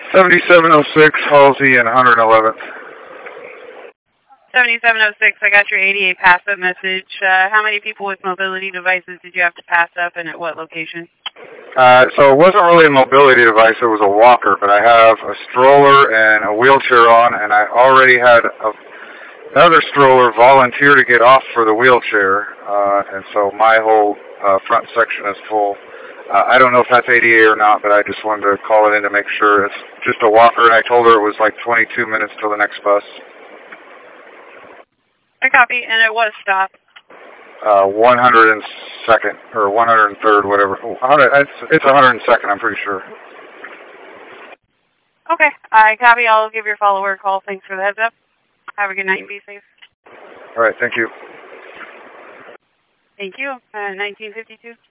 7706 Halsey and 111th. 7706, I got your 88 pass-up message. How many people with mobility devices did you have to pass up and at what location? So it wasn't really a mobility device, it was a walker, but I have a stroller and a wheelchair on, and I already had another stroller volunteer to get off for the wheelchair, and so my whole front section is full. I don't know if that's ADA or not, but I just wanted to call it in to make sure. It's just a walker, and I told her it was like 22 minutes till the next bus. I copy, and it was stopped. 102nd, or 103rd, whatever. It's 102nd, I'm pretty sure. Okay, I copy. I'll give your follower a call. Thanks for the heads up. Have a good night and be safe. All right, thank you. Thank you. 1952.